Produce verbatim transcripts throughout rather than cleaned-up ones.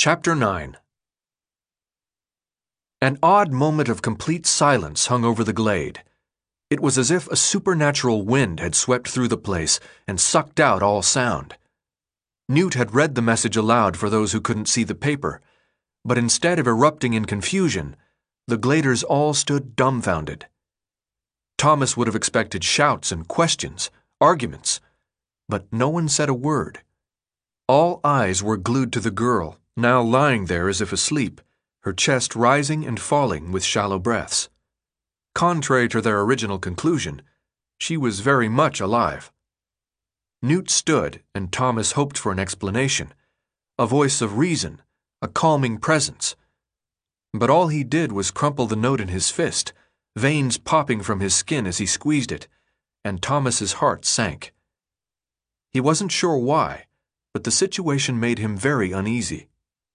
Chapter nine. An odd moment of complete silence hung over the glade. It was as if a supernatural wind had swept through the place and sucked out all sound. Newt had read the message aloud for those who couldn't see the paper, but instead of erupting in confusion, the gladers all stood dumbfounded. Thomas would have expected shouts and questions, arguments, but no one said a word. All eyes were glued to the girl, now lying there as if asleep, her chest rising and falling with shallow breaths. Contrary to their original conclusion, she was very much alive. Newt stood, and Thomas hoped for an explanation, a voice of reason, a calming presence. But all he did was crumple the note in his fist, veins popping from his skin as he squeezed it, and Thomas's heart sank. He wasn't sure why, but the situation made him very uneasy.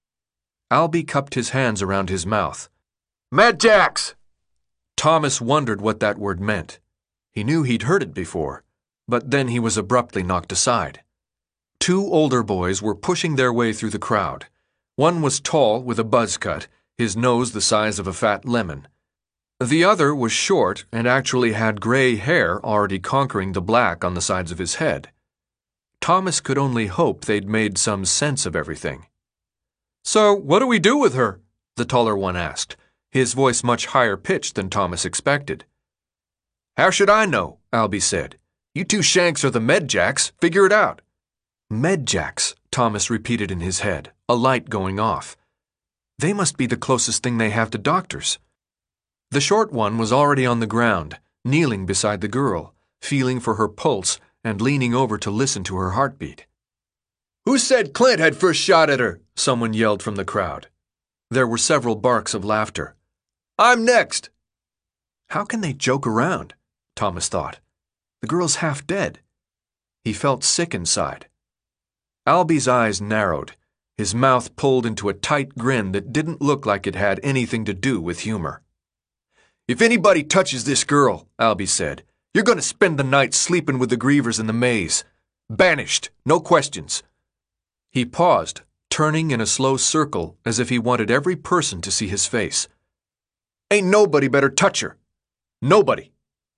Albie cupped his hands around his mouth. "Medjax!" Thomas wondered what that word meant. He knew he'd heard it before, but then he was abruptly knocked aside. Two older boys were pushing their way through the crowd. One was tall with a buzz cut, his nose the size of a fat lemon. The other was short and actually had gray hair already conquering the black on the sides of his head. Thomas could only hope they'd made some sense of everything. "So, what do we do with her?" the taller one asked, his voice much higher pitched than Thomas expected. "How should I know?" Albie said. "You two shanks are the Medjacks. Figure it out." Medjacks, Thomas repeated in his head, a light going off. They must be the closest thing they have to doctors. The short one was already on the ground, kneeling beside the girl, feeling for her pulse and leaning over to listen to her heartbeat. "Who said Clint had first shot at her?" someone yelled from the crowd. There were several barks of laughter. "I'm next." How can they joke around? Thomas thought. The girl's half dead. He felt sick inside. Albie's eyes narrowed, his mouth pulled into a tight grin that didn't look like it had anything to do with humor. "If anybody touches this girl," Albie said, "you're going to spend the night sleeping with the grievers in the maze. Banished, no questions." He paused, turning in a slow circle as if he wanted every person to see his face. "Ain't nobody better touch her. Nobody."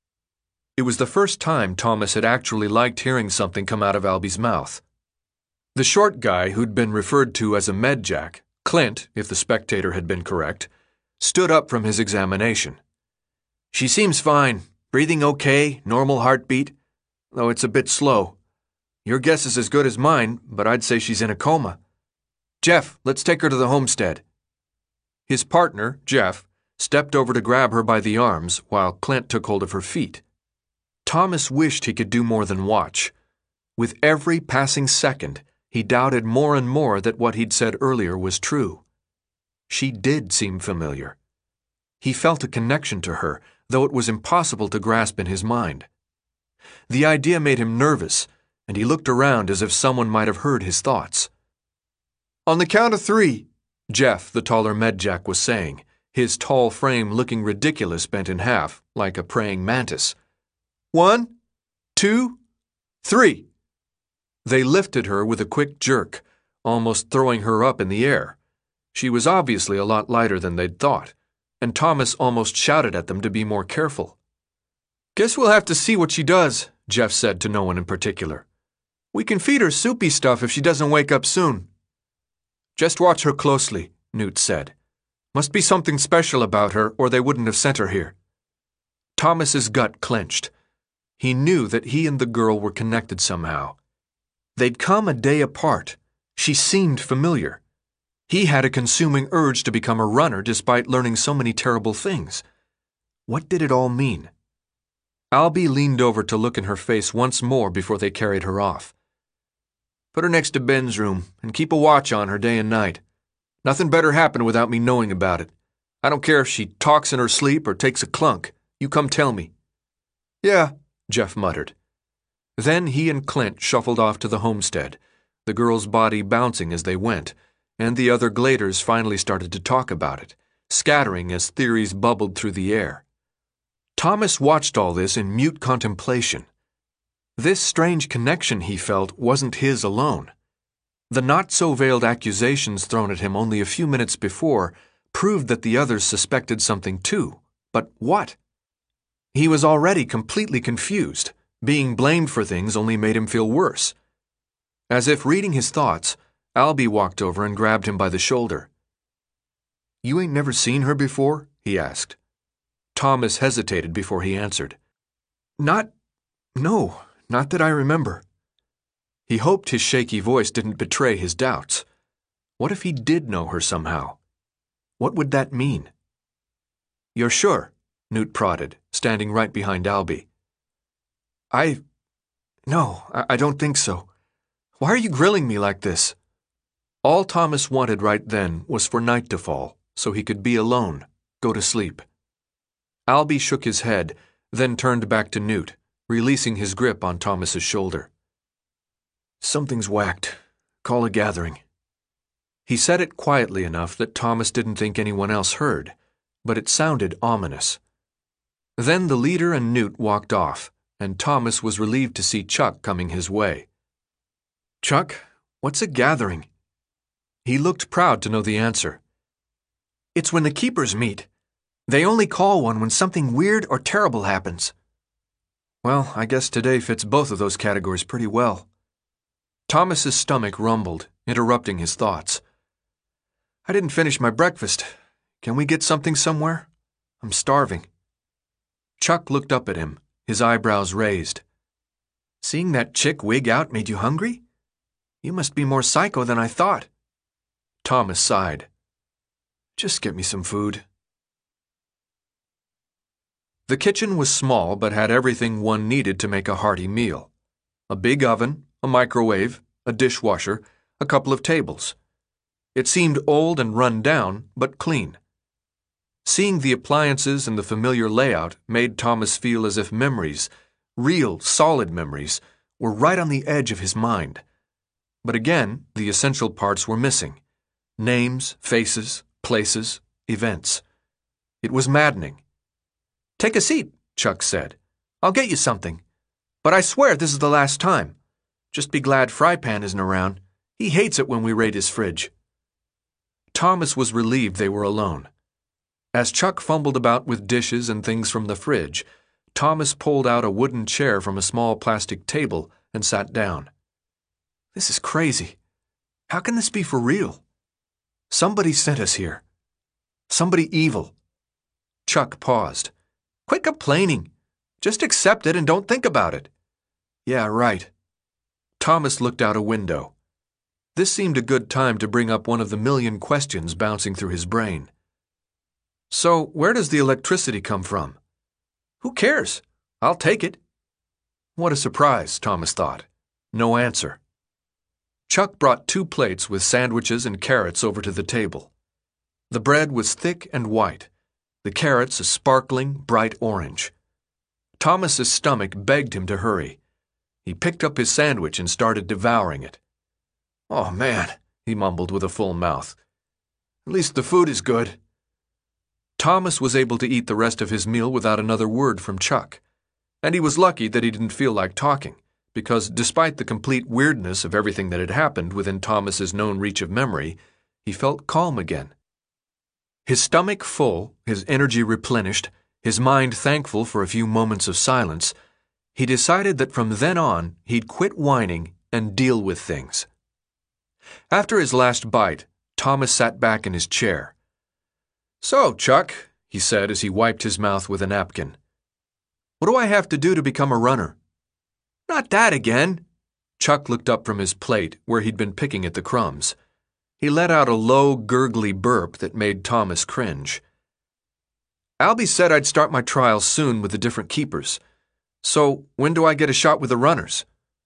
It was the first time Thomas had actually liked hearing something come out of Albie's mouth. The short guy who'd been referred to as a Medjack, Clint, if the Spectator had been correct, stood up from his examination. "She seems fine. Breathing okay, normal heartbeat, though it's a bit slow. Your guess is as good as mine, but I'd say she's in a coma. Jeff, let's take her to the homestead." His partner, Jeff, stepped over to grab her by the arms while Clint took hold of her feet. Thomas wished he could do more than watch. With every passing second, he doubted more and more that what he'd said earlier was true. She did seem familiar. He felt a connection to her, though it was impossible to grasp in his mind. The idea made him nervous, and he looked around as if someone might have heard his thoughts. "On the count of three," Jeff, the taller Medjack, was saying, his tall frame looking ridiculous bent in half, like a praying mantis. "One, two, three." They lifted her with a quick jerk, almost throwing her up in the air. She was obviously a lot lighter than they'd thought, and Thomas almost shouted at them to be more careful. "Guess we'll have to see what she does," Jeff said to no one in particular. "We can feed her soupy stuff if she doesn't wake up soon." "Just watch her closely," Newt said. "Must be something special about her, or they wouldn't have sent her here." Thomas's gut clenched. He knew that he and the girl were connected somehow. They'd come a day apart. She seemed familiar. He had a consuming urge to become a runner despite learning so many terrible things. What did it all mean? Albie leaned over to look in her face once more before they carried her off. "Put her next to Ben's room and keep a watch on her day and night. Nothing better happen without me knowing about it. I don't care if she talks in her sleep or takes a clunk. You come tell me." "Yeah," Jeff muttered. Then he and Clint shuffled off to the homestead, the girl's body bouncing as they went, and the other gladers finally started to talk about it, scattering as theories bubbled through the air. Thomas watched all this in mute contemplation. This strange connection he felt wasn't his alone. The not-so-veiled accusations thrown at him only a few minutes before proved that the others suspected something too. But what? He was already completely confused. Being blamed for things only made him feel worse. As if reading his thoughts, Albie walked over and grabbed him by the shoulder. "You ain't never seen her before?" he asked. Thomas hesitated before he answered. Not... no, not that I remember." He hoped his shaky voice didn't betray his doubts. What if he did know her somehow? What would that mean? "You're sure?" Newt prodded, standing right behind Albie. I... no, I, I don't think so. Why are you grilling me like this?" All Thomas wanted right then was for night to fall, so he could be alone, go to sleep. Albie shook his head, then turned back to Newt, releasing his grip on Thomas's shoulder. "Something's whacked. Call a gathering." He said it quietly enough that Thomas didn't think anyone else heard, but it sounded ominous. Then the leader and Newt walked off, and Thomas was relieved to see Chuck coming his way. "Chuck, what's a gathering?" He looked proud to know the answer. "It's when the keepers meet. They only call one when something weird or terrible happens." Well, I guess today fits both of those categories pretty well. Thomas's stomach rumbled, interrupting his thoughts. "I didn't finish my breakfast. Can we get something somewhere? I'm starving." Chuck looked up at him, his eyebrows raised. "Seeing that chick wig out made you hungry? You must be more psycho than I thought." Thomas sighed. "Just get me some food." The kitchen was small but had everything one needed to make a hearty meal. A big oven, a microwave, a dishwasher, a couple of tables. It seemed old and run down, but clean. Seeing the appliances and the familiar layout made Thomas feel as if memories, real, solid memories, were right on the edge of his mind. But again, the essential parts were missing. Names, faces, places, events. It was maddening. "Take a seat," Chuck said. "I'll get you something. But I swear this is the last time. Just be glad Frypan isn't around. He hates it when we raid his fridge." Thomas was relieved they were alone. As Chuck fumbled about with dishes and things from the fridge, Thomas pulled out a wooden chair from a small plastic table and sat down. "This is crazy. How can this be for real? Somebody sent us here. Somebody evil." Chuck paused. "Quit complaining. Just accept it and don't think about it." "Yeah, right." Thomas looked out a window. This seemed a good time to bring up one of the million questions bouncing through his brain. "So, where does the electricity come from?" "Who cares? I'll take it." What a surprise, Thomas thought. No answer. Chuck brought two plates with sandwiches and carrots over to the table. The bread was thick and white, the carrots a sparkling, bright orange. Thomas's stomach begged him to hurry. He picked up his sandwich and started devouring it. "Oh, man," he mumbled with a full mouth. "At least the food is good." Thomas was able to eat the rest of his meal without another word from Chuck. And he was lucky that he didn't feel like talking, because despite the complete weirdness of everything that had happened within Thomas's known reach of memory, he felt calm again. His stomach full, his energy replenished, his mind thankful for a few moments of silence, he decided that from then on he'd quit whining and deal with things. After his last bite, Thomas sat back in his chair. "So, Chuck," he said as he wiped his mouth with a napkin, "what do I have to do to become a runner?" "Not that again." Chuck looked up from his plate, where he'd been picking at the crumbs. He let out a low, gurgly burp that made Thomas cringe. "Albie said I'd start my trials soon with the different keepers. So, when do I get a shot with the runners?"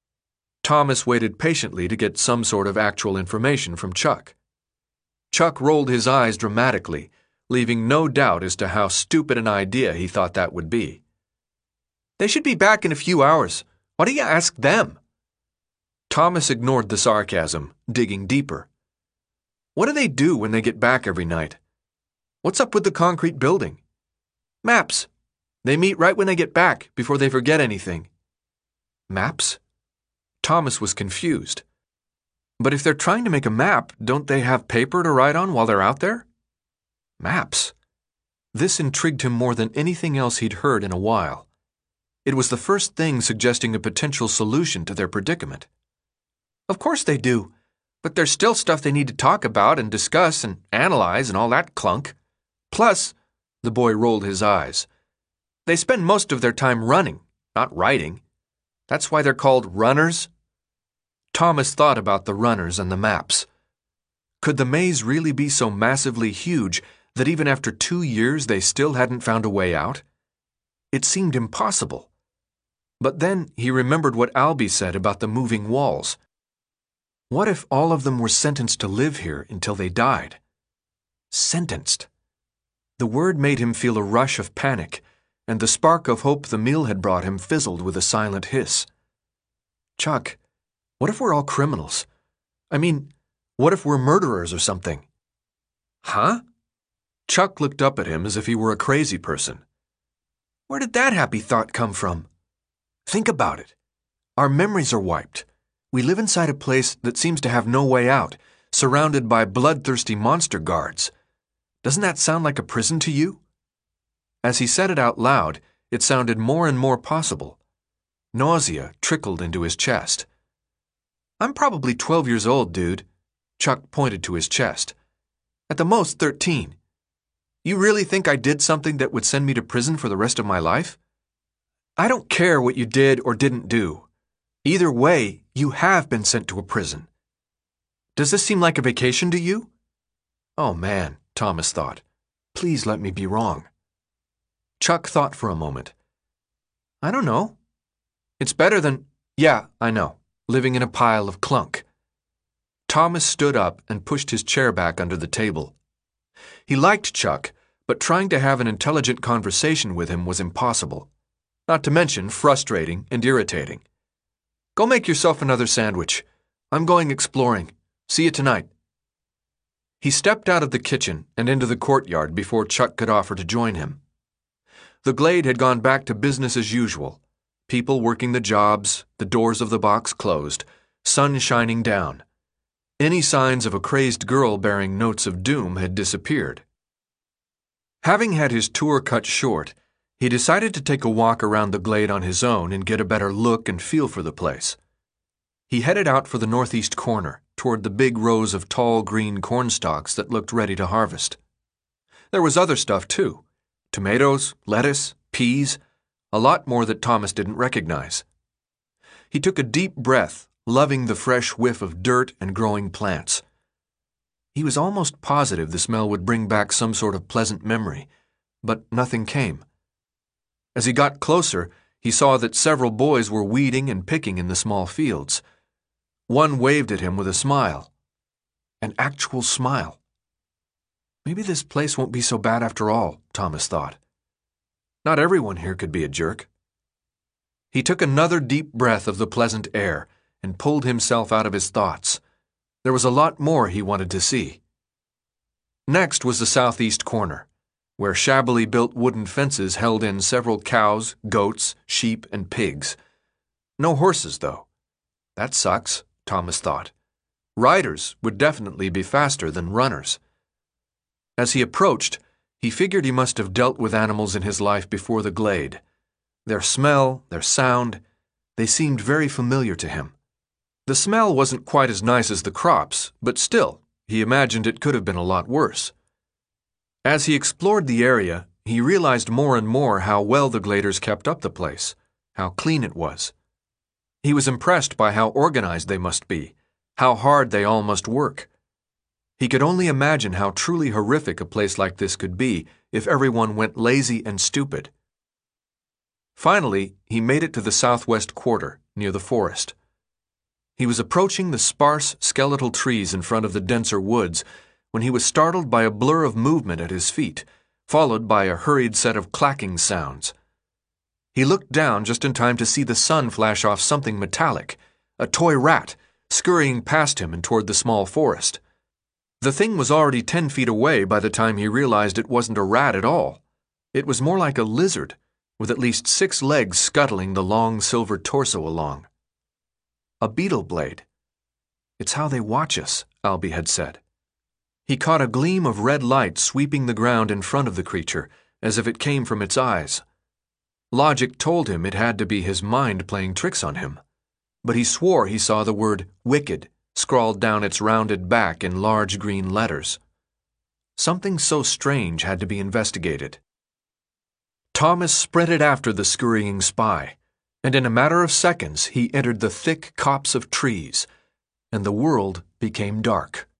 Thomas waited patiently to get some sort of actual information from Chuck. Chuck rolled his eyes dramatically, leaving no doubt as to how stupid an idea he thought that would be. "They should be back in a few hours. Why don't you ask them?" Thomas ignored the sarcasm, digging deeper. "What do they do when they get back every night? What's up with the concrete building?" "Maps. They meet right when they get back, before they forget anything." "Maps?" Thomas was confused. But if they're trying to make a map, don't they have paper to write on while they're out there? Maps. This intrigued him more than anything else he'd heard in a while. It was the first thing suggesting a potential solution to their predicament. Of course they do, but there's still stuff they need to talk about and discuss and analyze and all that clunk. Plus, the boy rolled his eyes, they spend most of their time running, not writing. That's why they're called runners. Thomas thought about the runners and the maps. Could the maze really be so massively huge that even after two years they still hadn't found a way out? It seemed impossible. But then he remembered what Albie said about the moving walls. What if all of them were sentenced to live here until they died? Sentenced. The word made him feel a rush of panic, and the spark of hope the meal had brought him fizzled with a silent hiss. Chuck, what if we're all criminals? I mean, what if we're murderers or something? Huh? Chuck looked up at him as if he were a crazy person. Where did that happy thought come from? Think about it. Our memories are wiped. We live inside a place that seems to have no way out, surrounded by bloodthirsty monster guards. Doesn't that sound like a prison to you? As he said it out loud, it sounded more and more possible. Nausea trickled into his chest. I'm probably twelve years old, dude. Chuck pointed to his chest. At the most, thirteen. You really think I did something that would send me to prison for the rest of my life? I don't care what you did or didn't do. Either way, you have been sent to a prison. Does this seem like a vacation to you? Oh man, Thomas thought. Please let me be wrong. Chuck thought for a moment. I don't know. It's better than, yeah, I know, living in a pile of clunk. Thomas stood up and pushed his chair back under the table. He liked Chuck, but trying to have an intelligent conversation with him was impossible. Not to mention frustrating and irritating. Go make yourself another sandwich. I'm going exploring. See you tonight. He stepped out of the kitchen and into the courtyard before Chuck could offer to join him. The glade had gone back to business as usual. People working the jobs, the doors of the box closed, sun shining down. Any signs of a crazed girl bearing notes of doom had disappeared. Having had his tour cut short, he decided to take a walk around the glade on his own and get a better look and feel for the place. He headed out for the northeast corner, toward the big rows of tall green cornstalks that looked ready to harvest. There was other stuff too. Tomatoes, lettuce, peas, a lot more that Thomas didn't recognize. He took a deep breath, loving the fresh whiff of dirt and growing plants. He was almost positive the smell would bring back some sort of pleasant memory, but nothing came. As he got closer, he saw that several boys were weeding and picking in the small fields. One waved at him with a smile. An actual smile. Maybe this place won't be so bad after all, Thomas thought. Not everyone here could be a jerk. He took another deep breath of the pleasant air and pulled himself out of his thoughts. There was a lot more he wanted to see. Next was the southeast corner, where shabbily built wooden fences held in several cows, goats, sheep, and pigs. No horses, though. That sucks, Thomas thought. Riders would definitely be faster than runners. As he approached, he figured he must have dealt with animals in his life before the glade. Their smell, their sound, they seemed very familiar to him. The smell wasn't quite as nice as the crops, but still, he imagined it could have been a lot worse. As he explored the area, he realized more and more how well the gladers kept up the place, how clean it was. He was impressed by how organized they must be, how hard they all must work. He could only imagine how truly horrific a place like this could be if everyone went lazy and stupid. Finally, he made it to the southwest quarter, near the forest. He was approaching the sparse, skeletal trees in front of the denser woods when he was startled by a blur of movement at his feet, followed by a hurried set of clacking sounds. He looked down just in time to see the sun flash off something metallic, a toy rat, scurrying past him and toward the small forest. The thing was already ten feet away by the time he realized it wasn't a rat at all. It was more like a lizard, with at least six legs scuttling the long silver torso along. A beetle blade. It's how they watch us, Albie had said. He caught a gleam of red light sweeping the ground in front of the creature, as if it came from its eyes. Logic told him it had to be his mind playing tricks on him, but he swore he saw the word wicked scrawled down its rounded back in large green letters. Something so strange had to be investigated. Thomas sprinted after the scurrying spy, and in a matter of seconds he entered the thick copse of trees, and the world became dark.